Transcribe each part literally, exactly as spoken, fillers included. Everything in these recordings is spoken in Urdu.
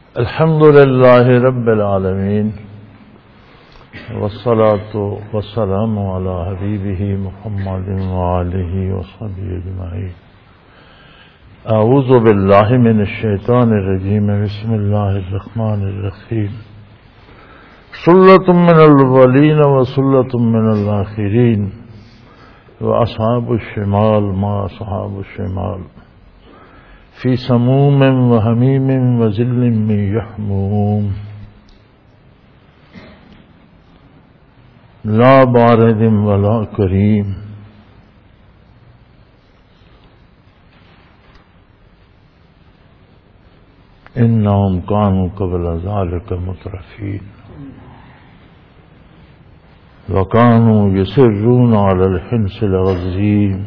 الحمد لله رب العالمين والصلاة والسلام على حبيبه محمد وآله وصحبه أجمعين. أعوذ بالله من الشيطان الرجيم. بسم الله الرحمن الرحيم. سلة من الأولين وسلة من الآخرين وأصحاب الشمال ما أصحاب الشمال في سموم وحميم وظل من يحموم لا بارد ولا كريم إنهم كانوا قبل ذلك مترفين وكانوا يصرون على الحنث العظيم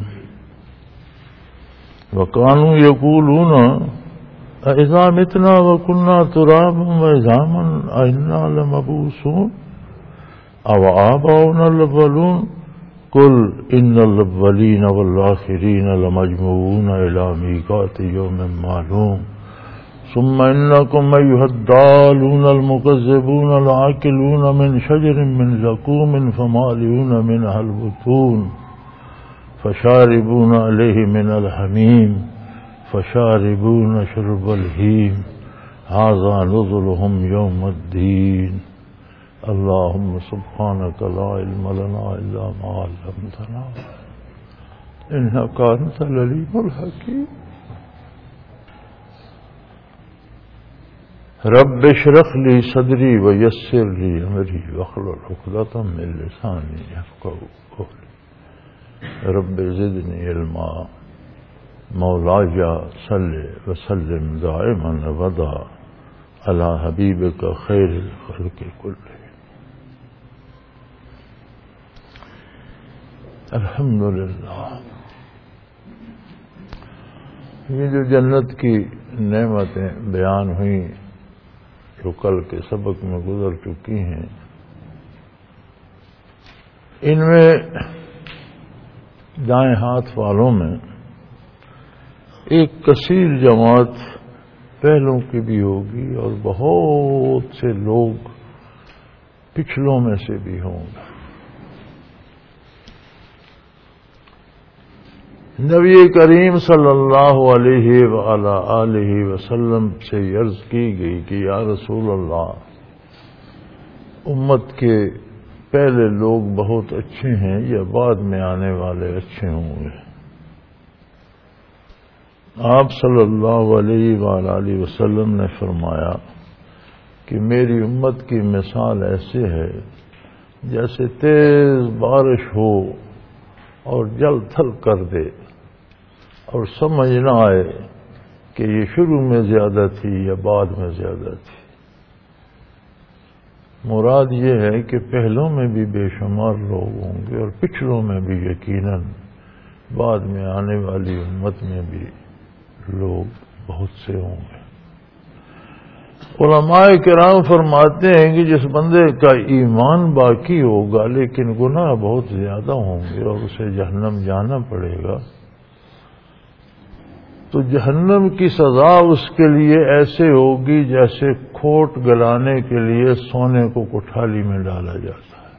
وكانوا يقولون أإذا متنا وكنا ترابا وعظاما أإنا لمبعوثون أو آباؤنا الأولون قل إن الأولين والآخرين لمجموعون إلى ميقات يوم معلوم ثم إنكم أيها الضالون المكذبون لآكلون من شجر من زقوم فمالئون منها البطون فشاربون عليه من الحميم فشاربون شرب الهيم هذا نزلهم يوم الدين. اللهم سبحانك لا علم لنا إلا ما علمتنا إنك أنت العليم الحكيم. رب اشرح لي صدري ويسر لي أمري واحلل عقدة من لساني يفقهوا قولي. رب زدني علما. مولاي صل وسلم دائما ابدا على حبيبك خير الخلق كلهم. الحمدللہ. یہ جو جنت کی نعمتیں بیان ہوئیں جو کل کے سبق میں گزر چکی ہیں، ان میں دائیں ہاتھ والوں میں ایک کثیر جماعت پہلوں کی بھی ہوگی اور بہت سے لوگ پچھلوں میں سے بھی ہوں گے. نبی کریم صلی اللہ علیہ وآلہ آلہ وسلم سے عرض کی گئی کہ یا رسول اللہ، امت کے پہلے لوگ بہت اچھے ہیں یا بعد میں آنے والے اچھے ہوں گے؟ آپ صلی اللہ علیہ وآلہ وسلم نے فرمایا کہ میری امت کی مثال ایسے ہے جیسے تیز بارش ہو اور جل تھل کر دے اور سمجھ نہ آئے کہ یہ شروع میں زیادہ تھی یا بعد میں زیادہ تھی. مراد یہ ہے کہ پہلوں میں بھی بے شمار لوگ ہوں گے اور پچھلوں میں بھی یقیناً بعد میں آنے والی امت میں بھی لوگ بہت سے ہوں گے. علماء کرام فرماتے ہیں کہ جس بندے کا ایمان باقی ہوگا لیکن گناہ بہت زیادہ ہوں گے اور اسے جہنم جانا پڑے گا، تو جہنم کی سزا اس کے لیے ایسے ہوگی جیسے کھوٹ گلانے کے لیے سونے کو کٹھالی میں ڈالا جاتا ہے.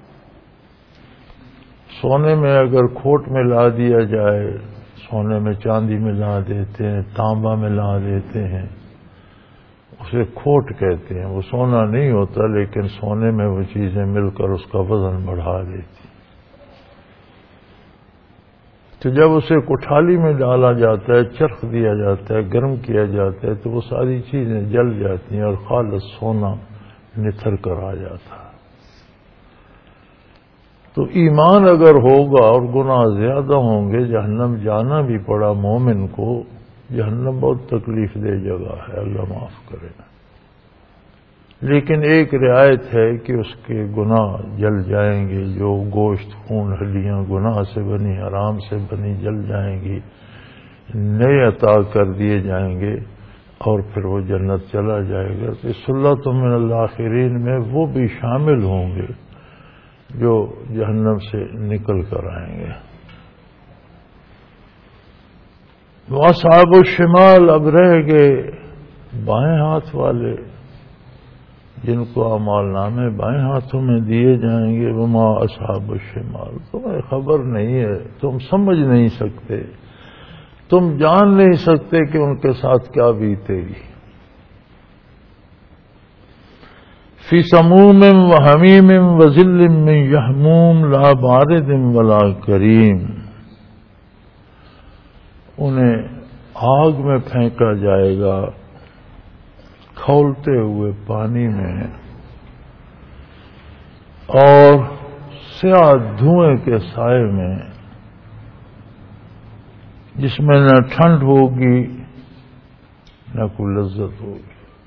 سونے میں اگر کھوٹ میں لا دیا جائے، سونے میں چاندی میں لا دیتے ہیں، تانبا میں لا دیتے ہیں، اسے کھوٹ کہتے ہیں. وہ سونا نہیں ہوتا لیکن سونے میں وہ چیزیں مل کر اس کا وزن بڑھا دیتی. تو جب اسے کٹھالی میں ڈالا جاتا ہے، چرخ دیا جاتا ہے، گرم کیا جاتا ہے، تو وہ ساری چیزیں جل جاتی ہیں اور خالص سونا نتھر کر آ جاتا ہے. تو ایمان اگر ہوگا اور گناہ زیادہ ہوں گے، جہنم جانا بھی پڑا مومن کو. جہنم بہت تکلیف دہ جگہ ہے، اللہ معاف کرے. لیکن ایک رعایت ہے کہ اس کے گناہ جل جائیں گے. جو گوشت خون ہڈیاں گناہ سے بنی، حرام سے بنی، جل جائیں گی، نئے عطا کر دیے جائیں گے اور پھر وہ جنت چلا جائے گا. تو سلۃ من الآخرین میں وہ بھی شامل ہوں گے جو جہنم سے نکل کر آئیں گے. وَأَصْحَابُ الشِّمَالِ اب رہ گئے بائیں ہاتھ والے جن کو اعمال نامے بائیں ہاتھوں میں دیے جائیں گے، وما اصحاب الشمال، تمہیں خبر نہیں ہے، تم سمجھ نہیں سکتے، تم جان نہیں سکتے کہ ان کے ساتھ کیا بیتے گی۔ فی سموم و حمیم و ظل من یحموم لا بارد ولا کریم، انہیں آگ میں پھینکا جائے گا کھولتے ہوئے پانی میں، اور سیاہ دھوئیں کے سائے میں، جس میں نہ ٹھنڈ ہوگی نہ کوئی لذت ہوگی۔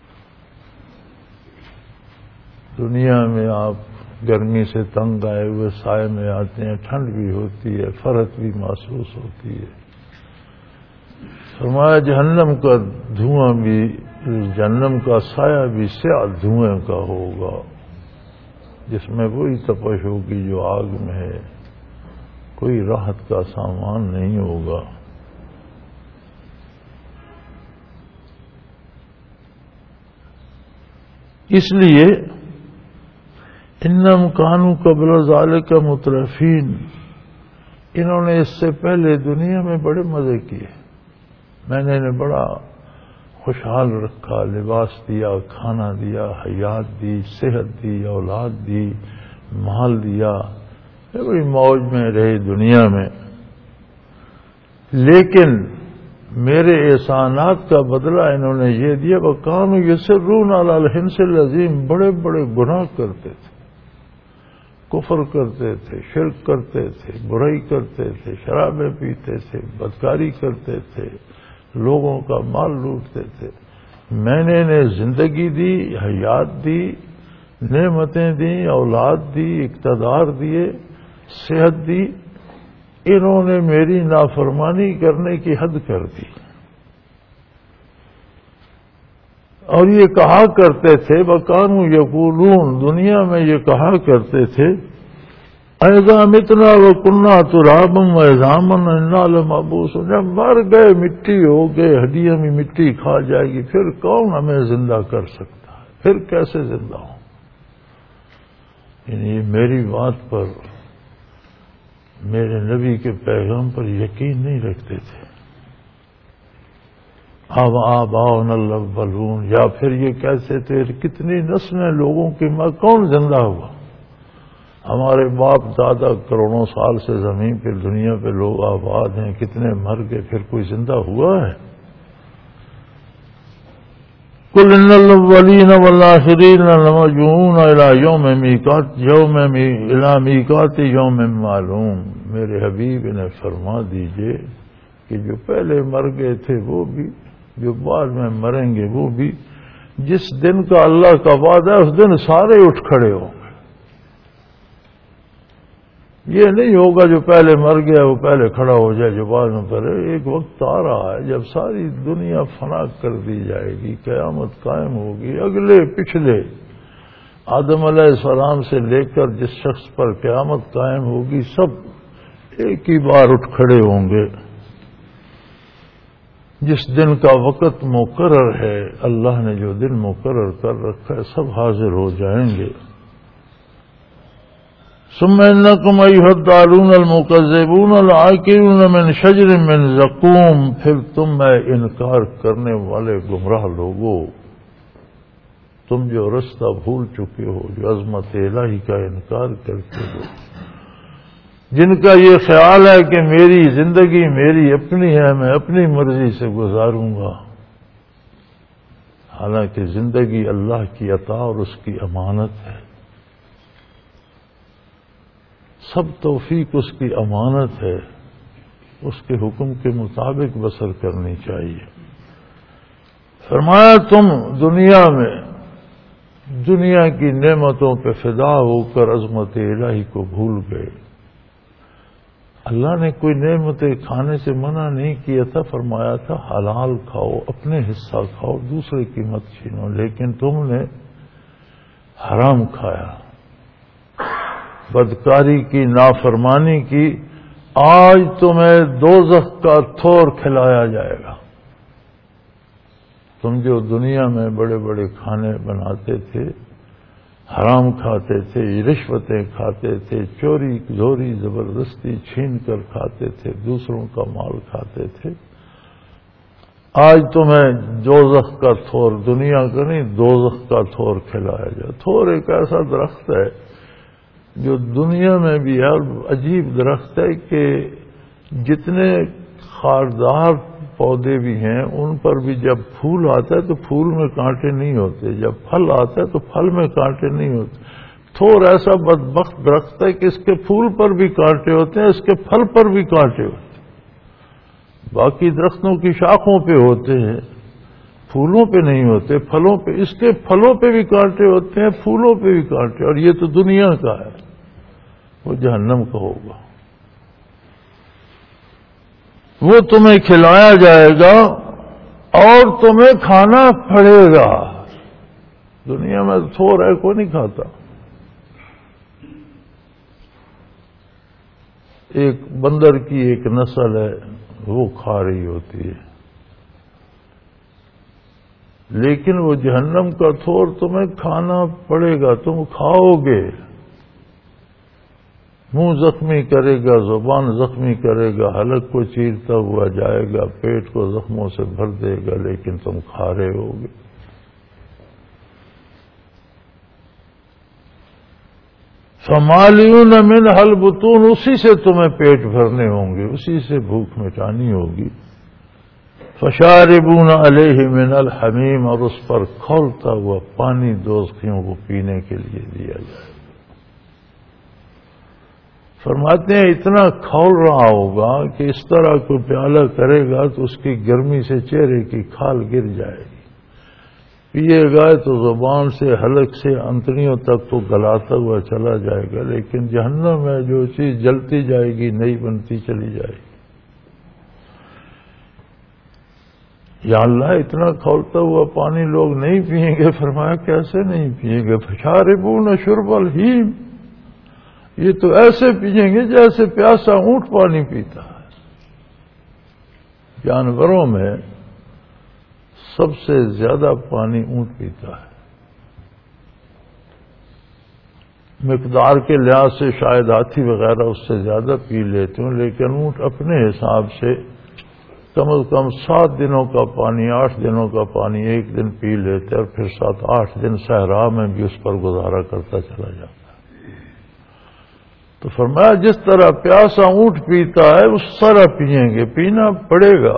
دنیا میں آپ گرمی سے تنگ آئے ہوئے سائے میں آتے ہیں، ٹھنڈ بھی ہوتی ہے، فرق بھی محسوس ہوتی ہے۔ فرمایا جہنم کا دھواں بھی، جہنم کا سایہ بھی سیاہ دھوئیں کا ہوگا، جس میں وہی تپش ہوگی جو آگ میں ہے، کوئی راحت کا سامان نہیں ہوگا۔ اس لیے انہم کانوا قبل ذالک مترفین، انہوں نے اس سے پہلے دنیا میں بڑے مزے کیے، میں نے انہیں بڑا خوشحال رکھا، لباس دیا، کھانا دیا، حیات دی، صحت دی، اولاد دی، مال دیا، بڑی موج میں رہے دنیا میں، لیکن میرے احسانات کا بدلہ انہوں نے یہ دیا، وَكَانُوا يُصِرُّونَ عَلَى الْحِنْثِ الْعَظِيمِ، بڑے بڑے گناہ کرتے تھے، کفر کرتے تھے، شرک کرتے تھے، برائی کرتے تھے، شرابیں پیتے تھے، بدکاری کرتے تھے، لوگوں کا مال لوٹتے تھے۔ میں نے انہیں زندگی دی، حیات دی، نعمتیں دیں، اولاد دی، اقتدار دیے، صحت دی، انہوں نے میری نافرمانی کرنے کی حد کر دی، اور یہ کہا کرتے تھے، وَكَانُوا يَقُولُونَ، دنیا میں یہ کہا کرتے تھے، اَإِذَا مِتْنَا وَكُنَّا تُرَابًا وَعِظَامًا إِنَّا لَمَبْعُوثُونَ، جب مر گئے، مٹی ہو گئے، ہڈیاں بھی مٹی کھا جائے گی، پھر کون ہمیں زندہ کر سکتا ہے، پھر کیسے زندہ ہوں؟ یعنی میری بات پر، میرے نبی کے پیغام پر یقین نہیں رکھتے تھے۔ اب آباؤنا الاولون، یا پھر یہ کہتے تھے کتنی نسلیں لوگوں کی، میں کون زندہ ہوا؟ ہمارے باپ دادا کروڑوں سال سے زمین پہ، دنیا پہ لوگ آباد ہیں، کتنے مر گئے، پھر کوئی زندہ ہوا ہے؟ قل ان الاولین والآخرین لمجموعون الی یوم میقات یوم الی میقات یوم معلوم، میرے حبیب انہیں فرما دیجئے کہ جو پہلے مر گئے تھے وہ بھی، جو بعد میں مریں گے وہ بھی، جس دن کا اللہ کا وعدہ ہے اس دن سارے اٹھ کھڑے ہوں گے۔ یہ نہیں ہوگا جو پہلے مر گیا وہ پہلے کھڑا ہو جائے، جو بعد میں کرے۔ ایک وقت آ رہا ہے جب ساری دنیا فنا کر دی جائے گی، قیامت قائم ہوگی، اگلے پچھلے آدم علیہ السلام سے لے کر جس شخص پر قیامت قائم ہوگی، سب ایک ہی بار اٹھ کھڑے ہوں گے۔ جس دن کا وقت مقرر ہے، اللہ نے جو دن مقرر کر رکھا ہے، سب حاضر ہو جائیں گے۔ ثم انکم ایھا الضالون المکذبون لآکلون من شجر من زقوم، پھر تم میں انکار کرنے والے گمراہ لوگو، تم جو رستہ بھول چکے ہو، جو عظمت الہی کا انکار کرتے ہو، جن کا یہ خیال ہے کہ میری زندگی میری اپنی ہے، میں اپنی مرضی سے گزاروں گا، حالانکہ زندگی اللہ کی عطا اور اس کی امانت ہے، سب توفیق اس کی امانت ہے، اس کے حکم کے مطابق بسر کرنی چاہیے۔ فرمایا تم دنیا میں دنیا کی نعمتوں پہ فدا ہو کر عظمت الہی کو بھول گئے۔ اللہ نے کوئی نعمتیں کھانے سے منع نہیں کیا تھا، فرمایا تھا حلال کھاؤ، اپنے حصہ کھاؤ، دوسرے کی مت چھینو، لیکن تم نے حرام کھایا، بدکاری کی، نافرمانی کی، آج تمہیں دوزخ کا تھور کھلایا جائے گا۔ تم جو دنیا میں بڑے بڑے کھانے بناتے تھے، حرام کھاتے تھے، رشوتیں کھاتے تھے، چوری چوری زبردستی چھین کر کھاتے تھے، دوسروں کا مال کھاتے تھے، آج تمہیں دوزخ کا تھور، دنیا کا نہیں دوزخ کا تھور کھلایا جائے۔ تھور ایک ایسا درخت ہے جو دنیا میں بھی ہے، عجیب درخت ہے کہ جتنے خاردار پودے بھی ہیں ان پر بھی جب پھول آتا ہے تو پھول میں کانٹے نہیں ہوتے، جب پھل آتا ہے تو پھل میں کانٹے نہیں ہوتے۔ تھور ایسا بدبخت درخت ہے کہ اس کے پھول پر بھی کانٹے ہوتے ہیں، اس کے پھل پر بھی کانٹے ہوتے ہیں۔ باقی درختوں کی شاخوں پہ ہوتے ہیں، پھولوں پہ نہیں ہوتے، پھلوں پہ، اس کے پھلوں پہ بھی کانٹے ہوتے ہیں، پھولوں پہ بھی کانٹے، اور یہ تو دنیا کا ہے، وہ جہنم کا ہوگا۔ وہ تمہیں کھلایا جائے گا اور تمہیں کھانا پڑے گا۔ دنیا میں تھور ہے، کوئی نہیں کھاتا۔ ایک بندر کی ایک نسل ہے وہ کھا رہی ہوتی ہے، لیکن وہ جہنم کا تھور تمہیں کھانا پڑے گا، تم کھاؤ گے۔ منہ زخمی کرے گا، زبان زخمی کرے گا، حلق کو چیرتا ہوا جائے گا، پیٹ کو زخموں سے بھر دے گا، لیکن تم کھا رہے ہوگے۔ فمالیون منھا البطون، اسی سے تمہیں پیٹ بھرنے ہوں گے، اسی سے بھوک مٹانی ہوگی۔ فشاربون علیہ من الحمیم، اور اس پر کھولتا ہوا پانی دوزخیوں کو پینے کے لیے دیا جائے۔ فرماتے ہیں اتنا کھول رہا ہوگا کہ اس طرح کوئی پیالہ کرے گا تو اس کی گرمی سے چہرے کی کھال گر جائے گی، پیے گا تو زبان سے، حلق سے، انتڑیوں تک تو گلاتا ہوا چلا جائے گا، لیکن جہنم میں جو چیز جلتی جائے گی نئی بنتی چلی جائے گی۔ یا اللہ اتنا کھولتا ہوا پانی لوگ نہیں پئیں گے؟ فرمایا کیسے نہیں پئیں گے؟ فشاربون شرب الہیم، یہ تو ایسے پئیں گے جیسے پیاسا اونٹ پانی پیتا ہے۔ جانوروں میں سب سے زیادہ پانی اونٹ پیتا ہے، مقدار کے لحاظ سے شاید ہاتھی وغیرہ اس سے زیادہ پی لیتے ہوں، لیکن اونٹ اپنے حساب سے کم از کم سات دنوں کا پانی، آٹھ دنوں کا پانی ایک دن پی لیتے، اور پھر سات آٹھ دن صحرا میں بھی اس پر گزارا کرتا چلا جاتا ہے۔ تو فرمایا جس طرح پیاسا اونٹ پیتا ہے اس طرح پئیں گے، پینا پڑے گا۔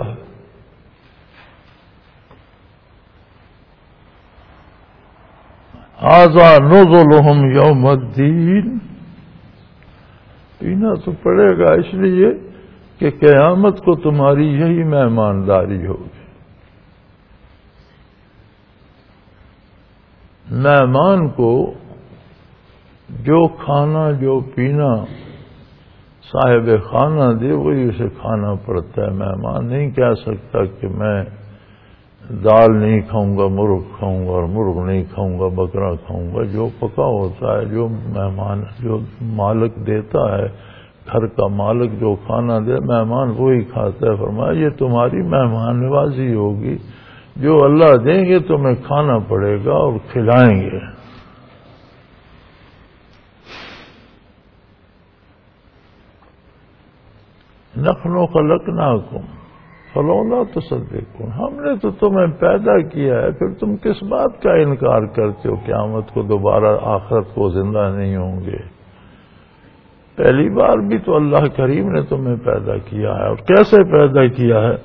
ھذا نزلھم یوم الدین، پینا تو پڑے گا اس لیے کہ قیامت کو تمہاری یہی مہمانداری ہوگی۔ مہمان کو جو کھانا جو پینا صاحب خانہ دے وہی اسے کھانا پڑتا ہے۔ مہمان نہیں کہہ سکتا کہ میں دال نہیں کھاؤں گا، مرغ کھاؤں گا، اور مرغ نہیں کھاؤں گا، بکرا کھاؤں گا۔ جو پکا ہوتا ہے، جو مہمان، جو مالک دیتا ہے، گھر کا مالک جو کھانا دے مہمان وہی کھاتا ہے۔ فرمایا یہ تمہاری مہمان نوازی ہوگی، جو اللہ دیں گے تمہیں کھانا پڑے گا اور کھلائیں گے۔ نحن خلقناکم فلولا تصدقون، ہم نے تو تمہیں پیدا کیا ہے، پھر تم کس بات کا انکار کرتے ہو؟ قیامت کو دوبارہ آخرت کو زندہ نہیں ہوں گے؟ پہلی بار بھی تو اللہ کریم نے تمہیں پیدا کیا ہے، اور کیسے پیدا کیا ہے؟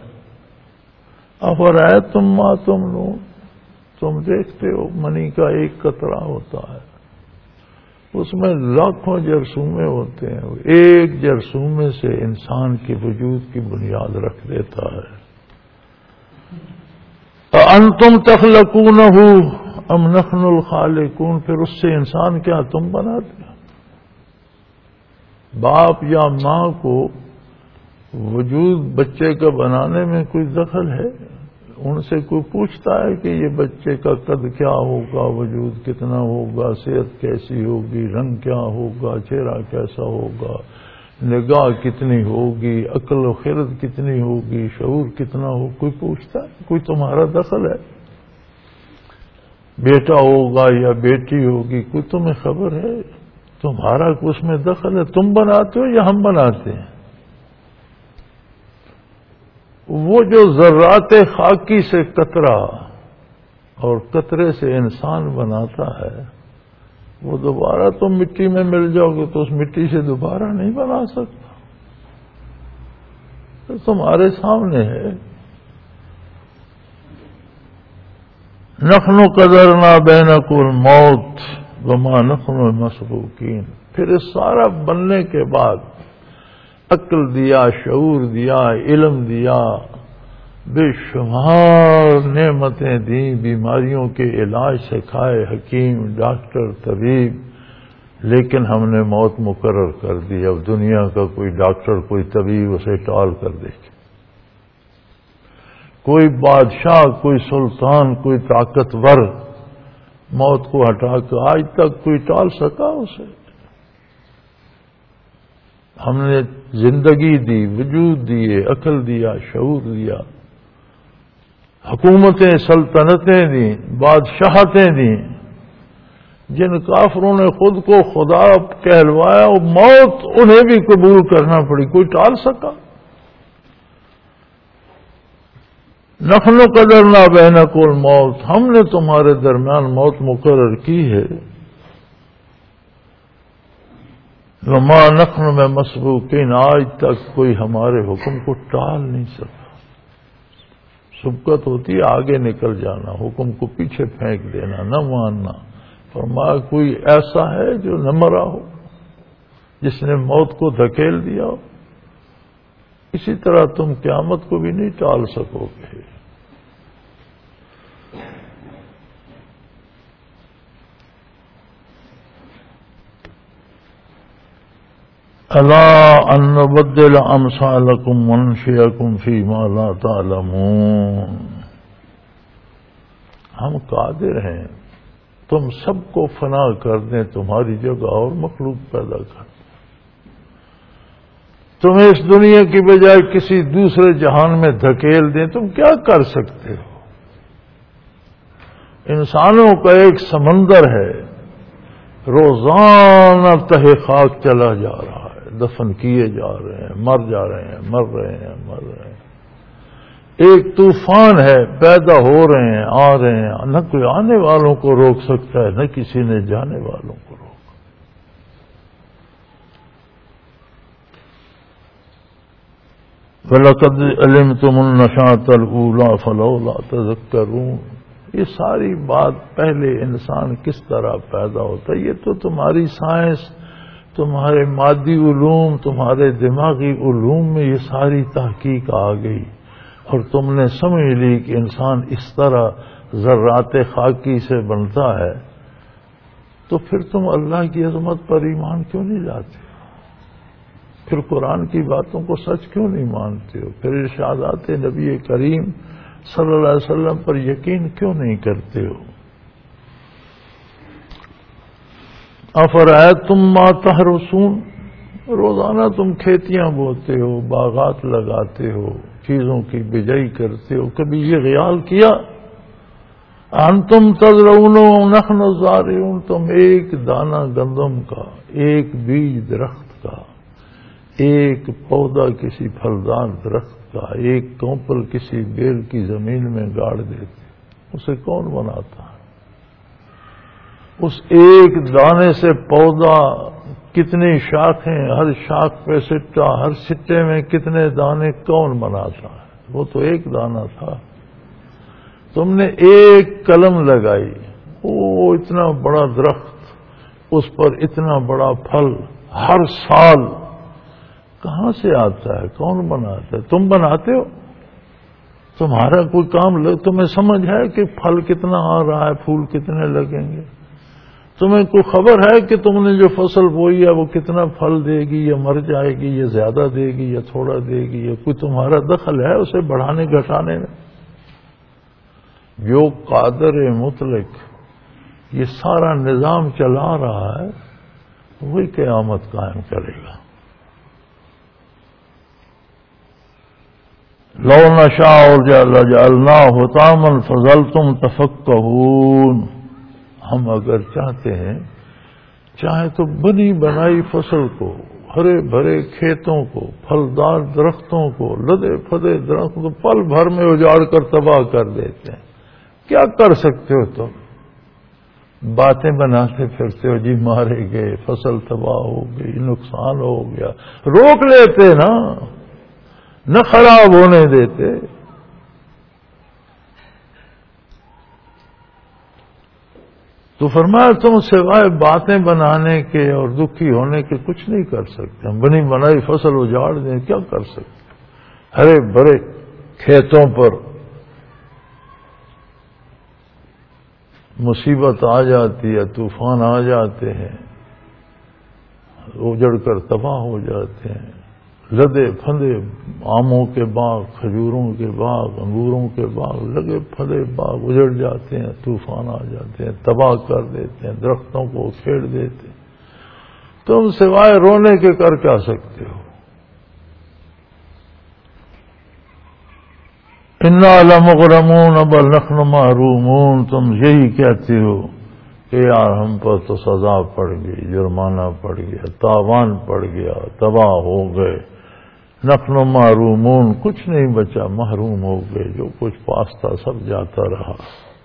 افرأیتم ما تمنون، تم دیکھتے ہو منی کا ایک قطرہ ہوتا ہے، اس میں لاکھوں جرثومے ہوتے ہیں، ایک جرثومے سے انسان کے وجود کی بنیاد رکھ دیتا ہے۔ اَأَنْتُمْ تَخْلَقُونَهُ أَمْ نَحْنُ الْخَالِقُونَ، پھر اس سے انسان کیا تم بناتے ہو؟ باپ یا ماں کو وجود بچے کا بنانے میں کوئی دخل ہے؟ ان سے کوئی پوچھتا ہے کہ یہ بچے کا قد کیا ہوگا، وجود کتنا ہوگا، صحت کیسی ہوگی، رنگ کیا ہوگا، چہرہ کیسا ہوگا، نگاہ کتنی ہوگی، عقل و خرد کتنی ہوگی، شعور کتنا ہو؟ کوئی پوچھتا ہے؟ کوئی تمہارا دخل ہے؟ بیٹا ہوگا یا بیٹی ہوگی، کوئی تمہیں خبر ہے؟ تمہارا اس میں دخل ہے؟ تم بناتے ہو یا ہم بناتے ہیں؟ وہ جو ذرات خاکی سے قطرہ اور قطرے سے انسان بناتا ہے، وہ دوبارہ تم مٹی میں مل جاؤ گے تو اس مٹی سے دوبارہ نہیں بنا سکتا، تو تمہارے سامنے ہے۔ نحن قدرنا بینکم الموت وما نحن مسبوقین۔ پھر اس سارا بننے کے بعد عقل دیا، شعور دیا، علم دیا، بے شمار نعمتیں دیں، بیماریوں کے علاج سکھائے حکیم، ڈاکٹر، طبیب، لیکن ہم نے موت مقرر کر دی۔ اب دنیا کا کوئی ڈاکٹر، کوئی طبیب اسے ٹال کر دے گا، کوئی بادشاہ، کوئی سلطان، کوئی طاقتور موت کو ہٹا کر آج تک کوئی ٹال سکا اسے؟ ہم نے زندگی دی، وجود دیے، عقل دیا، شعور دیا، حکومتیں، سلطنتیں دیں، بادشاہتیں دیں۔ جن کافروں نے خود کو خدا کہلوایا، وہ موت انہیں بھی قبول کرنا پڑی، کوئی ٹال سکا؟ نحن قدرنا بینکم الموت، ہم نے تمہارے درمیان موت مقرر کی ہے۔ وما نحن میں مسبوقین، آج تک کوئی ہمارے حکم کو ٹال نہیں سکا۔ سبقت ہوتی ہے آگے نکل جانا، حکم کو پیچھے پھینک دینا، نہ ماننا۔ فرمایا کوئی ایسا ہے جو نہ مرا ہو، جس نے موت کو دھکیل دیا ہو؟ اسی طرح تم قیامت کو بھی نہیں ٹال سکو گے۔ الا ان نبدل امثالکم وننشئکم فیما لا تعلمون، ہم قادر ہیں تم سب کو فنا کر دیں، تمہاری جگہ اور مخلوق پیدا کر دیں، تمہیں اس دنیا کی بجائے کسی دوسرے جہان میں دھکیل دیں۔ تم کیا کر سکتے ہو؟ انسانوں کا ایک سمندر ہے، روزانہ تہ خاک چلا جا رہا ہے، دفن کیے جا رہے ہیں، مر جا رہے ہیں، مر رہے ہیں، مر رہے ہیں۔ ایک طوفان ہے، پیدا ہو رہے ہیں، آ رہے ہیں، نہ کوئی آنے والوں کو روک سکتا ہے، نہ کسی نے جانے والوں کو روک۔ وَلَقَدْ عَلِمْتُمُ النَّشَاءَةَ الْأُولَىٰ فَلَوْلَا تَذَكَّرُونَ، یہ ساری بات پہلے انسان کس طرح پیدا ہوتا ہے، یہ تو تمہاری سائنس، تمہارے مادی علوم، تمہارے دماغی علوم میں یہ ساری تحقیق آ گئی، اور تم نے سمجھ لی کہ انسان اس طرح ذرات خاکی سے بنتا ہے، تو پھر تم اللہ کی عظمت پر ایمان کیوں نہیں لاتے ہو؟ پھر قرآن کی باتوں کو سچ کیوں نہیں مانتے ہو؟ پھر ارشادات نبی کریم صلی اللہ علیہ وسلم پر یقین کیوں نہیں کرتے ہو؟ افرأیتم ما تحرثون، روزانہ تم کھیتیاں بوتے ہو، باغات لگاتے ہو، چیزوں کی بجائی کرتے ہو، کبھی یہ خیال کیا انتم تزرعون نحن الزارعون، تم ایک دانہ گندم کا، ایک بیج درخت کا، ایک پودا کسی پھلدار درخت کا، ایک کونپل کسی بیل کی زمین میں گاڑ دیتے، اسے کون بناتا ہے؟ اس ایک دانے سے پودا کتنی شاخیں، ہر شاخ پہ سٹا، ہر سٹے میں کتنے دانے، کون بناتا ہے؟ وہ تو ایک دانہ تھا۔ تم نے ایک قلم لگائی، وہ اتنا بڑا درخت، اس پر اتنا بڑا پھل ہر سال، کہاں سے آتا ہے؟ کون بناتا ہے؟ تم بناتے ہو؟ تمہارا کوئی کام لگ تمہیں سمجھ ہے کہ پھل کتنا آ رہا ہے، پھول کتنے لگیں گے؟ تمہیں کوئی خبر ہے کہ تم نے جو فصل بوئی ہے وہ کتنا پھل دے گی، یا مر جائے گی، یا زیادہ دے گی، یا تھوڑا دے گی؟ یا کوئی تمہارا دخل ہے اسے بڑھانے گھٹانے میں؟ جو قادر مطلق یہ سارا نظام چلا رہا ہے، وہی قیامت قائم کرے گا۔ لو نشاء لجعلناه حطاما فظلتم تفکہون، ہم اگر چاہتے ہیں، چاہے تو بنی بنائی فصل کو، ہرے بھرے کھیتوں کو، پھلدار درختوں کو، لدے پھدے درختوں کو پل بھر میں اجاڑ کر تباہ کر دیتے ہیں. کیا کر سکتے ہو تم؟ باتیں بناتے پھرتے ہو جی مارے گئے، فصل تباہ ہو گئی، نقصان ہو گیا. روک لیتے نا، نہ خراب ہونے دیتے. تو فرمایا تم سوائے باتیں بنانے کے اور دکھی ہونے کے کچھ نہیں کر سکتے. ہم بنی بنائی فصل اجاڑ دیں، کیا کر سکتے؟ ہرے بھرے کھیتوں پر مصیبت آ جاتی ہے، طوفان آ جاتے ہیں، اجڑ کر تباہ ہو جاتے ہیں. لدے پھندے آموں کے باغ، کھجوروں کے باغ، انگوروں کے باغ، لگے پھندے باغ اجڑ جاتے ہیں، طوفان آ جاتے ہیں، تباہ کر دیتے ہیں، درختوں کو کھیڑ دیتے ہیں. تم سوائے رونے کے کر کیا سکتے ہو؟ انا لمغرمون بل نحن محرومون. تم یہی کہتے ہو کہ یار ہم پر تو سزا پڑ گئی، جرمانہ پڑ گیا، تاوان پڑ گیا، تباہ ہو گئے. نحن محرومون، کچھ نہیں بچا، محروم ہو گئے. جو کچھ پاس تھا سب جاتا رہا.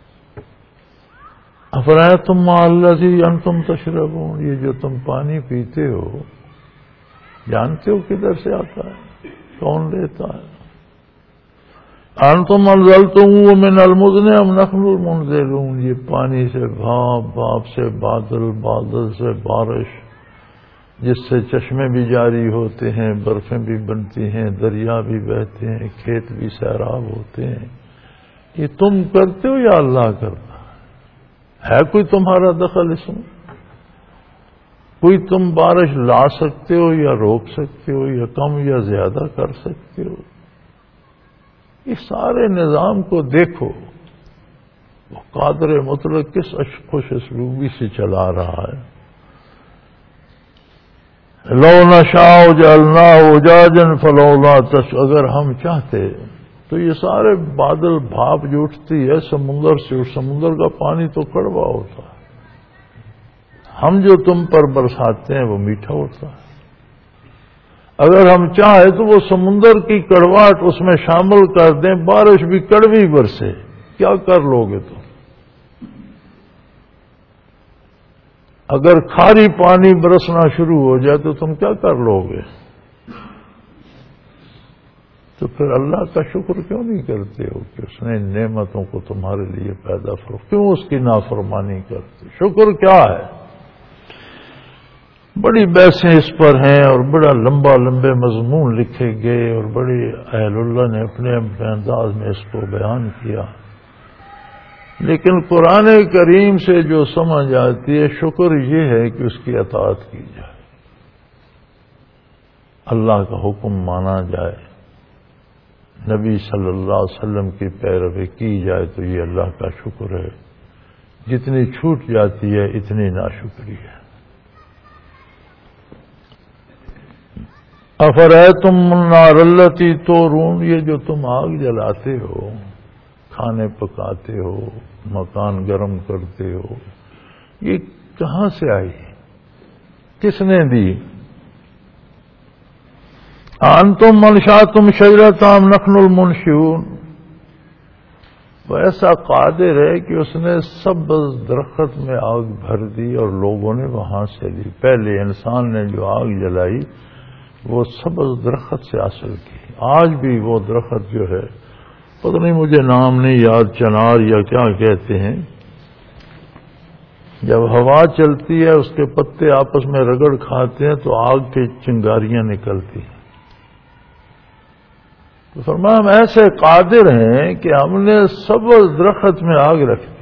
افرأیتم ماء الذی انتم تشربون، یہ جو تم پانی پیتے ہو جانتے ہو کدھر سے آتا ہے، کون دیتا ہے؟ انتم انزلتموہ من المزن ام نحن المنزلون، یہ پانی سے بھاپ، بھاپ سے بادل، بادل سے بارش، جس سے چشمے بھی جاری ہوتے ہیں، برفیں بھی بنتی ہیں، دریا بھی بہتے ہیں، کھیت بھی سیراب ہوتے ہیں. یہ تم کرتے ہو یا اللہ کرتا ہے؟ ہے کوئی تمہارا دخل اس میں؟ کوئی تم بارش لا سکتے ہو یا روک سکتے ہو یا کم یا زیادہ کر سکتے ہو؟ اس سارے نظام کو دیکھو، وہ قادر مطلق کس خوش اسلوبی سے چلا رہا ہے. لو نشاء جعلناہ اجاجا فلولا تشکرون، اگر ہم چاہتے تو یہ سارے بادل بھاپ جو اٹھتی ہے سمندر سے، اس سمندر کا پانی تو کڑوا ہوتا ہے. ہم جو تم پر برساتے ہیں وہ میٹھا ہوتا ہے. اگر ہم چاہیں تو وہ سمندر کی کڑواہٹ اس میں شامل کر دیں، بارش بھی کڑوی برسے. کیا کر لو گے تم؟ اگر کھاری پانی برسنا شروع ہو جائے تو تم کیا کر لو گے؟ تو پھر اللہ کا شکر کیوں نہیں کرتے ہو کہ اس نے ان نعمتوں کو تمہارے لیے پیدا فرما؟ کیوں اس کی نافرمانی کرتے؟ شکر کیا ہے؟ بڑی بحثیں اس پر ہیں اور بڑا لمبا لمبے مضمون لکھے گئے اور بڑی اہل اللہ نے اپنے اپنے انداز میں اس کو بیان کیا. لیکن قرآن کریم سے جو سمجھ آتی ہے، شکر یہ ہے کہ اس کی اطاعت کی جائے، اللہ کا حکم مانا جائے، نبی صلی اللہ علیہ وسلم کی پیروی کی جائے، تو یہ اللہ کا شکر ہے. جتنی چھوٹ جاتی ہے اتنی ناشکری ہے. افرأیتم النار التی تورون، یہ جو تم آگ جلاتے ہو، کھانے پکاتے ہو، مکان گرم کرتے ہو، یہ کہاں سے آئی؟ کس نے دی؟ انتم منشأتم شجرتها ام نحن المنشئون، وہ ایسا قادر ہے کہ اس نے سبز درخت میں آگ بھر دی اور لوگوں نے وہاں سے لی. پہلے انسان نے جو آگ جلائی وہ سبز درخت سے حاصل کی. آج بھی وہ درخت جو ہے، پتہ نہیں مجھے نام نہیں یاد، چنار یا کیا کہتے ہیں، جب ہوا چلتی ہے اس کے پتے آپس میں رگڑ کھاتے ہیں تو آگ کی چنگاریاں نکلتی ہیں. تو فرمایا ہم ایسے قادر ہیں کہ ہم نے سبز درخت میں آگ رکھ دی.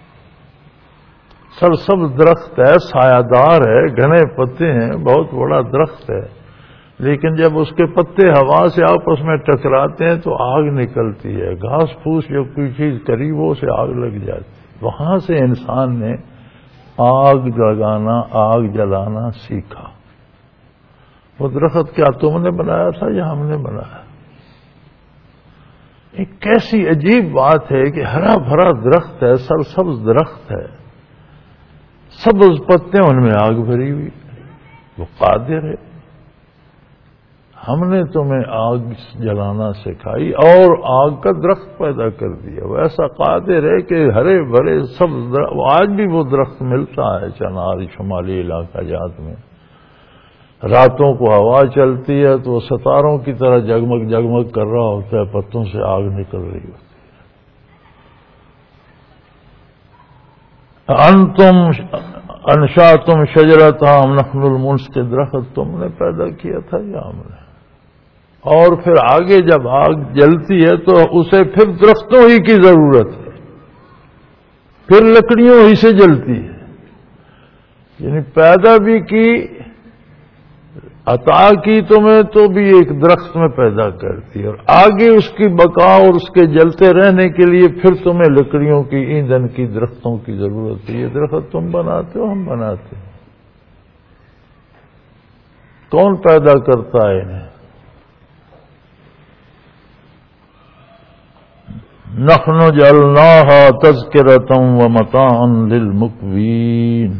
سرسبز درخت ہے، سایہ دار ہے، گھنے پتے ہیں، بہت بڑا درخت ہے، لیکن جب اس کے پتے ہوا سے آپس میں ٹکراتے ہیں تو آگ نکلتی ہے. گھاس پھوس یا کوئی چیز قریب ہو سے آگ لگ جاتی. وہاں سے انسان نے آگ لگانا، آگ جلانا سیکھا. وہ درخت کیا تم نے بنایا تھا یا ہم نے بنایا؟ ایک کیسی عجیب بات ہے کہ ہرا بھرا درخت ہے، سرسبز درخت ہے، سبز پتے ان میں آگ بھری ہوئی، وہ قادر ہے۔ ہم نے تمہیں آگ جلانا سکھائی اور آگ کا درخت پیدا کر دیا، وہ ایسا قادر ہے کہ ہرے بھرے سب درخت، آج بھی وہ درخت ملتا ہے چنار شمالی علاقہ جات میں، راتوں کو ہوا چلتی ہے تو وہ ستاروں کی طرح جگمگ جگمگ کر رہا ہوتا ہے، پتوں سے آگ نکل رہی ہوتی ہے۔ انتم انشاتم شجرتها ام نحن المنشئون، درخت تم نے پیدا کیا تھا یا ہم نے؟ اور پھر آگے جب آگ جلتی ہے تو اسے پھر درختوں ہی کی ضرورت ہے، پھر لکڑیوں ہی سے جلتی ہے، یعنی پیدا بھی کی، عطا کی تمہیں تو بھی ایک درخت میں پیدا کرتی ہے، اور آگے اس کی بقا اور اس کے جلتے رہنے کے لیے پھر تمہیں لکڑیوں کی، ایندھن کی، درختوں کی ضرورت ہے۔ یہ درخت تم بناتے ہو، ہم بناتے ہیں؟ کون پیدا کرتا ہے انہیں؟ نحن جعلناها تذکرۃ ومتاعا للمقوین،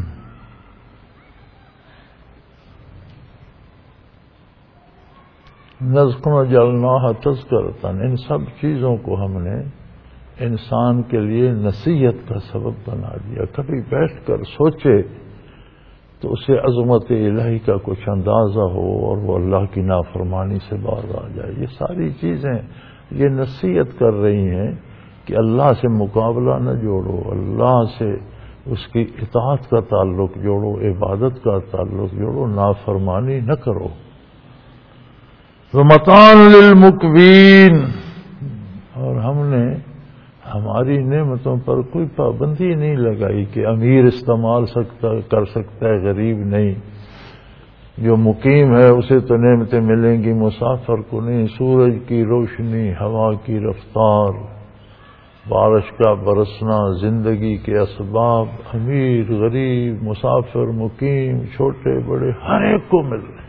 نحن جعلناها تذکرۃ، ان سب چیزوں کو ہم نے انسان کے لیے نصیحت کا سبب بنا دیا۔ کبھی بیٹھ کر سوچے تو اسے عظمت الہی کا کچھ اندازہ ہو اور وہ اللہ کی نافرمانی سے باز آ جائے۔ یہ ساری چیزیں یہ نصیحت کر رہی ہیں کہ اللہ سے مقابلہ نہ جوڑو، اللہ سے اس کی اطاعت کا تعلق جوڑو، عبادت کا تعلق جوڑو، نافرمانی نہ کرو۔ وَمَتَاعًا لِلْمُقْوِينَ، اور ہم نے ہماری نعمتوں پر کوئی پابندی نہیں لگائی کہ امیر استعمال سکتا کر سکتا ہے، غریب نہیں۔ جو مقیم ہے اسے تو نعمتیں ملیں گی، مسافر کو نہیں۔ سورج کی روشنی، ہوا کی رفتار، بارش کا برسنا، زندگی کے اسباب، امیر غریب، مسافر مقیم، چھوٹے بڑے، ہر ایک کو مل رہے ہیں۔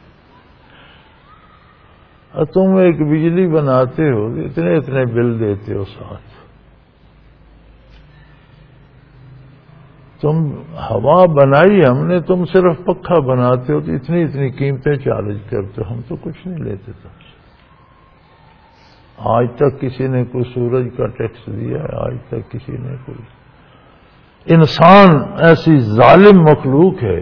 اور تم ایک بجلی بناتے ہو، اتنے اتنے بل دیتے ہو ساتھ۔ تم ہوا بنائی ہم نے، تم صرف پکھا بناتے ہو تو اتنی اتنی قیمتیں چارج کرتے ہو، ہم تو کچھ نہیں لیتے تم سے۔ آج تک کسی نے کوئی سورج کا ٹیکس دیا ہے؟ آج تک کسی نے کوئی؟ انسان ایسی ظالم مخلوق ہے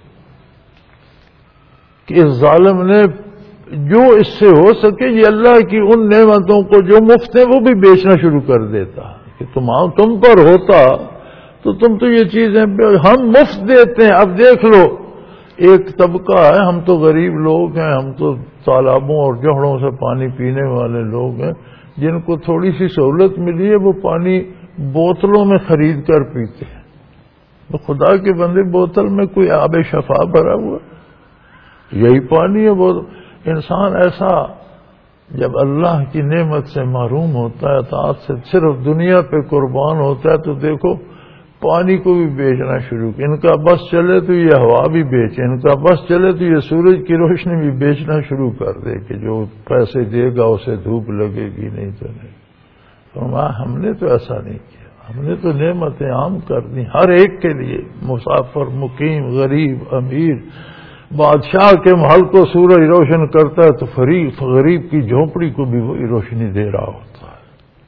کہ اس ظالم نے جو اس سے ہو سکے یہ اللہ کی ان نعمتوں کو جو مفت ہیں وہ بھی بیچنا شروع کر دیتا کہ تم تم پر ہوتا تو تم تو یہ چیزیں ہم مفت دیتے ہیں۔ اب دیکھ لو، ایک طبقہ ہے، ہم تو غریب لوگ ہیں، ہم تو تالابوں اور جوہڑوں سے پانی پینے والے لوگ ہیں، جن کو تھوڑی سی سہولت ملی ہے وہ پانی بوتلوں میں خرید کر پیتے ہیں۔ تو خدا کے بندے، بوتل میں کوئی آب شفا بھرا ہوا یہی پانی ہے۔ وہ انسان ایسا جب اللہ کی نعمت سے محروم ہوتا ہے، اطاعت سے صرف دنیا پہ قربان ہوتا ہے، تو دیکھو پانی کو بھی بیچنا شروع کیا۔ ان کا بس چلے تو یہ ہوا بھی بیچے، ان کا بس چلے تو یہ سورج کی روشنی بھی بیچنا شروع کر دے کہ جو پیسے دے گا اسے دھوپ لگے گی، نہیں تو نہیں۔ فرمایا ہم نے تو ایسا نہیں کیا، ہم نے تو نعمتیں عام کر دی ہر ایک کے لیے، مسافر، مقیم، غریب، امیر۔ بادشاہ کے محل کو سورج روشن کرتا ہے تو فریق غریب کی جھونپڑی کو بھی وہی روشنی دے رہا ہوتا ہے۔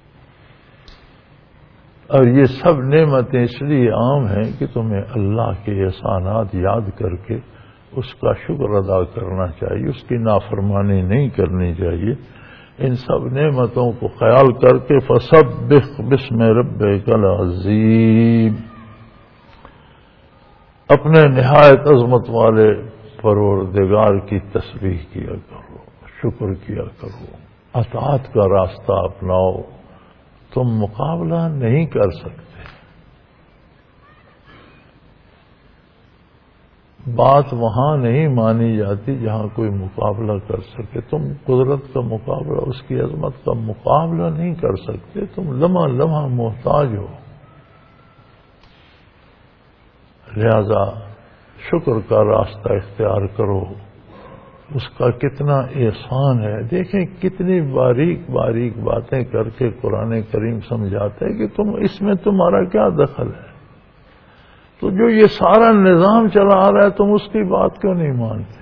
اور یہ سب نعمتیں اس لیے عام ہیں کہ تمہیں اللہ کے احسانات یاد کر کے اس کا شکر ادا کرنا چاہیے، اس کی نافرمانی نہیں کرنی چاہیے۔ ان سب نعمتوں کو خیال کر کے فسبح بسم ربک العظیم، اپنے نہایت عظمت والے پروردگار کی تسبیح کیا کرو، شکر کیا کرو، اطاعت کا راستہ اپناؤ۔ تم مقابلہ نہیں کر سکتے۔ بات وہاں نہیں مانی جاتی جہاں کوئی مقابلہ کر سکے۔ تم قدرت کا مقابلہ، اس کی عظمت کا مقابلہ نہیں کر سکتے۔ تم لمحہ لمحہ محتاج ہو، لہذا شکر کا راستہ اختیار کرو۔ اس کا کتنا احسان ہے، دیکھیں کتنی باریک باریک باتیں کر کے قرآن کریم سمجھاتا ہے کہ تم اس میں تمہارا کیا دخل ہے۔ تو جو یہ سارا نظام چلا آ رہا ہے تم اس کی بات کیوں نہیں مانتے؟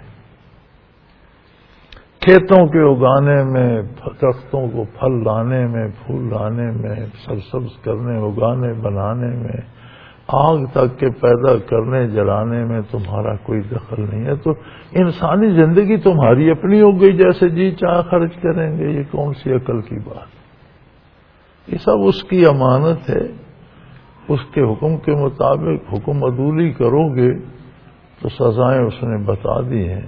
کھیتوں کے اگانے میں، درختوں کو پھل لانے میں، پھول لانے میں، سرسبز کرنے، اگانے، بنانے میں، آگ تک کے پیدا کرنے، جلانے میں تمہارا کوئی دخل نہیں ہے، تو انسانی زندگی تمہاری اپنی ہو گئی، جیسے جی چاہ خرچ کریں گے، یہ کون سی عقل کی بات؟ یہ سب اس کی امانت ہے، اس کے حکم کے مطابق حکم عدولی کرو گے تو سزائیں اس نے بتا دی ہیں،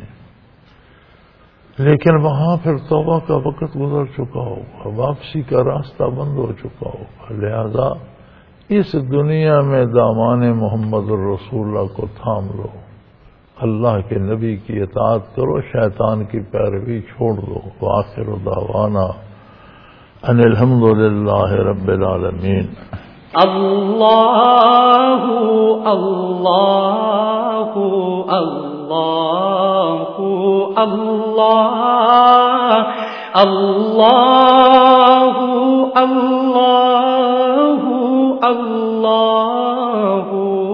لیکن وہاں پھر توبہ کا وقت گزر چکا ہوگا، واپسی کا راستہ بند ہو چکا ہوگا۔ لہذا اس دنیا میں دامان محمد الرسول اللہ کو تھام لو، اللہ کے نبی کی اطاعت کرو، شیطان کی پیروی چھوڑ دو۔ وآخر دعوانا ان الحمد للہ رب العالمین۔ اللہ اللہ اللہ اللہ اللہ اللہ اللہ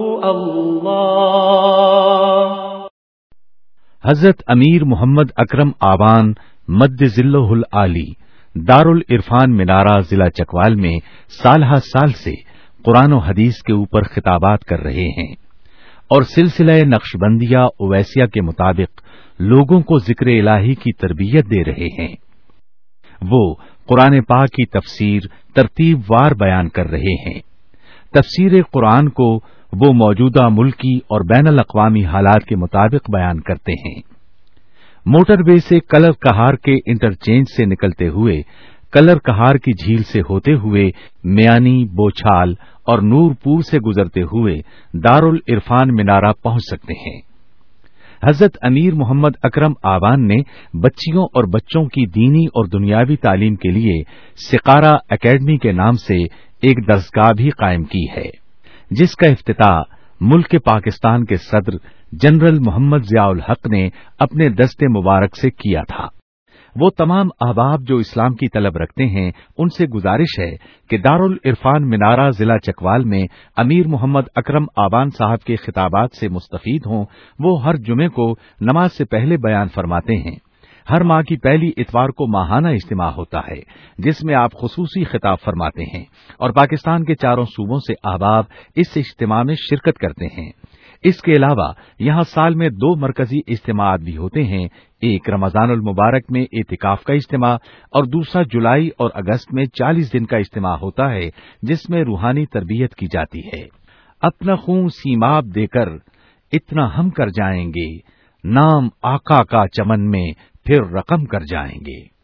اللہ۔ حضرت امیر محمد اکرم آوان مد ذلہ العالی دارالعرفان منارہ ضلع چکوال میں سالہ سال سے قرآن و حدیث کے اوپر خطابات کر رہے ہیں اور سلسلہ نقشبندیہ اویسیہ کے مطابق لوگوں کو ذکر الہی کی تربیت دے رہے ہیں۔ وہ قرآن پاک کی تفسیر ترتیب وار بیان کر رہے ہیں۔ تفسیر قرآن کو وہ موجودہ ملکی اور بین الاقوامی حالات کے مطابق بیان کرتے ہیں۔ موٹر وے سے کلر کہار کے انٹرچینج سے نکلتے ہوئے، کلر کہار کی جھیل سے ہوتے ہوئے، میانی، بوچھال اور نور پور سے گزرتے ہوئے دارالعرفان منارہ پہنچ سکتے ہیں۔ حضرت امیر محمد اکرم آوان نے بچیوں اور بچوں کی دینی اور دنیاوی تعلیم کے لیے سقارہ اکیڈمی کے نام سے ایک درسگاہ بھی قائم کی ہے، جس کا افتتاح ملک پاکستان کے صدر جنرل محمد ضیاء الحق نے اپنے دست مبارک سے کیا تھا۔ وہ تمام احباب جو اسلام کی طلب رکھتے ہیں ان سے گزارش ہے کہ دارالعرفان منارہ ضلع چکوال میں امیر محمد اکرم آوان صاحب کے خطابات سے مستفید ہوں۔ وہ ہر جمعے کو نماز سے پہلے بیان فرماتے ہیں۔ ہر ماہ کی پہلی اتوار کو ماہانہ اجتماع ہوتا ہے جس میں آپ خصوصی خطاب فرماتے ہیں اور پاکستان کے چاروں صوبوں سے احباب اس اجتماع میں شرکت کرتے ہیں۔ اس کے علاوہ یہاں سال میں دو مرکزی اجتماعات بھی ہوتے ہیں، ایک رمضان المبارک میں اعتکاف کا اجتماع اور دوسرا جولائی اور اگست میں چالیس دن کا اجتماع ہوتا ہے جس میں روحانی تربیت کی جاتی ہے۔ اپنا خون سیماب دے کر اتنا ہم کر جائیں گے، نام آقا کا چمن میں پھر رقم کر جائیں گے۔